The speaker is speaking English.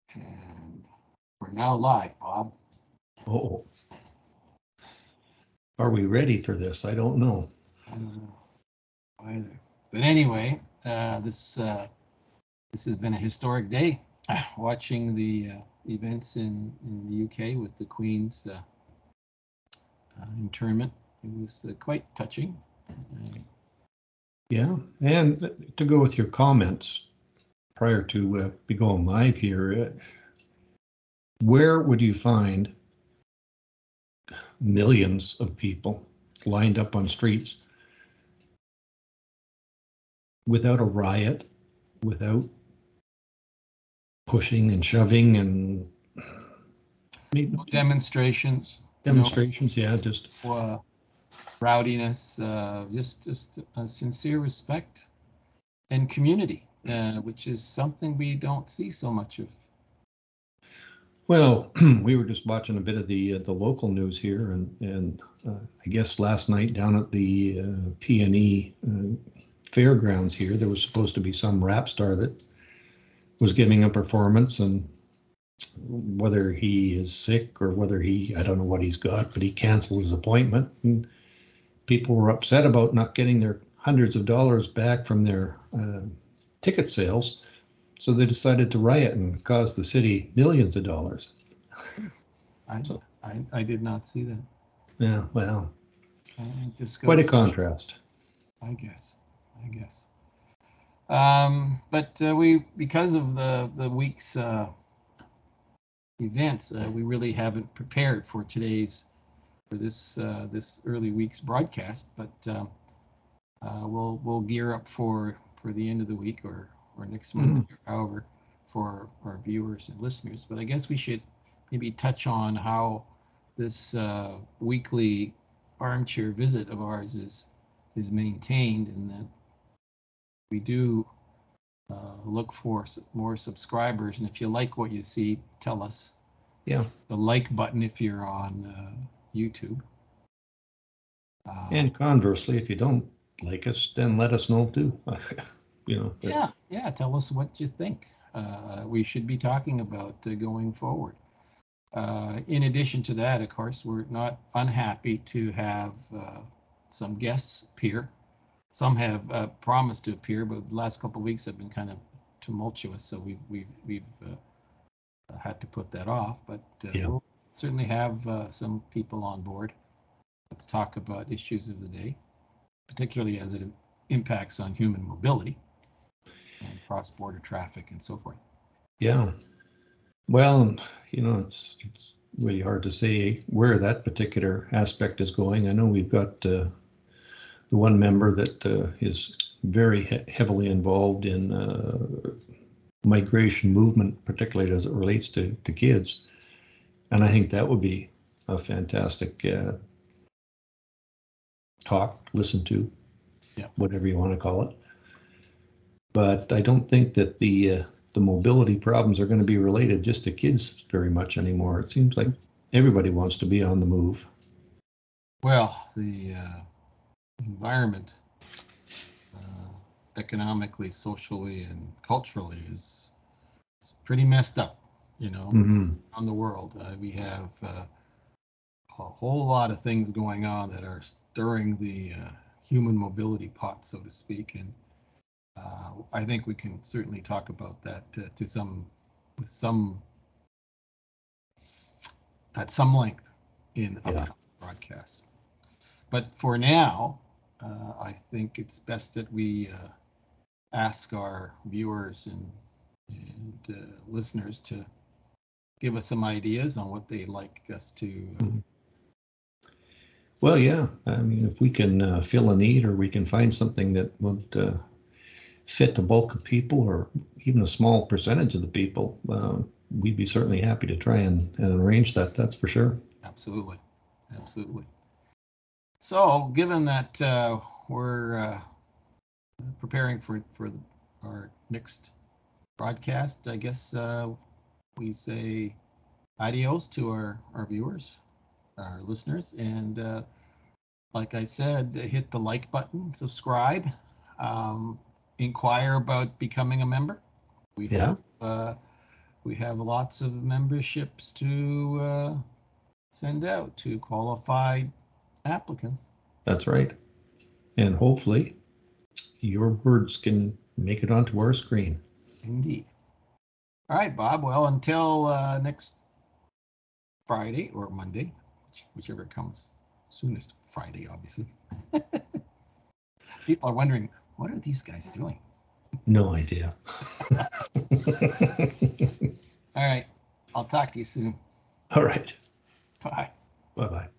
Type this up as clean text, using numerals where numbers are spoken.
And we're now live, Bob. Oh, are we ready for this? I don't know. I don't know either. But anyway, this has been a historic day. Watching the events in the UK with the Queen's internment. It was quite touching. Yeah, and to go with your comments prior to be going live here, where would you find millions of people lined up on streets without a riot, without pushing and shoving and demonstrations? Demonstrations, yeah, just rowdiness, just a sincere respect and community, which is something we don't see so much of. Well, we were just watching a bit of the local news here, and I guess last night down at the PNE fairgrounds here, there was supposed to be some rap star that was giving a performance, and whether he is sick or whether I don't know what he's got, but he canceled his appointment, and people were upset about not getting their hundreds of dollars back from their ticket sales. So they decided to riot and cost the city millions of dollars. I did not see that. Yeah, well, just quite a contrast. I guess. But we, because of the week's events, we really haven't prepared for this early week's broadcast. But we'll gear up for the end of the week or next Monday, however, for our viewers and listeners. But I guess we should maybe touch on how this weekly armchair visit of ours is maintained, and that we do look for more subscribers. And if you like what you see, tell us. Yeah. The like button if you're on YouTube. And conversely, if you don't like us, then let us know too. Yeah. Tell us what you think we should be talking about going forward. In addition to that, of course, we're not unhappy to have some guests appear. Some have promised to appear, but the last couple of weeks have been kind of tumultuous, so we've had to put that off. But we'll certainly have some people on board to talk about issues of the day, particularly as it impacts on human mobility and cross-border traffic and so forth. Yeah. Well, it's really hard to say where that particular aspect is going. I know we've got the one member that is very heavily involved in migration movement, particularly as it relates to kids. And I think that would be a fantastic talk, listen to, whatever you want to call it. But I don't think that the mobility problems are going to be related just to kids very much anymore. It seems like everybody wants to be on the move. Well, the environment, economically, socially, and culturally is pretty messed up, around the world. We have a whole lot of things going on that are stirring the human mobility pot, so to speak, and I think we can certainly talk about that at some length in upcoming broadcasts. But for now, I think it's best that we ask our viewers and listeners to give us some ideas on what they'd like us to. Well, yeah. I mean, if we can fill a need, or we can find something that would fit the bulk of people, or even a small percentage of the people, we'd be certainly happy to try and arrange that. That's for sure. Absolutely. So, given that we're preparing for our next broadcast, I guess we say adios to our viewers, our listeners, and like I said, hit the like button, subscribe, inquire about becoming a member. We have we have lots of memberships to send out to qualified applicants. That's right. And hopefully your words can make it onto our screen. Indeed. All right, Bob. Well, until next Friday or Monday, whichever comes soonest. Friday, obviously. People are wondering, what are these guys doing? No idea. All right. I'll talk to you soon. All right. Bye. Bye-bye.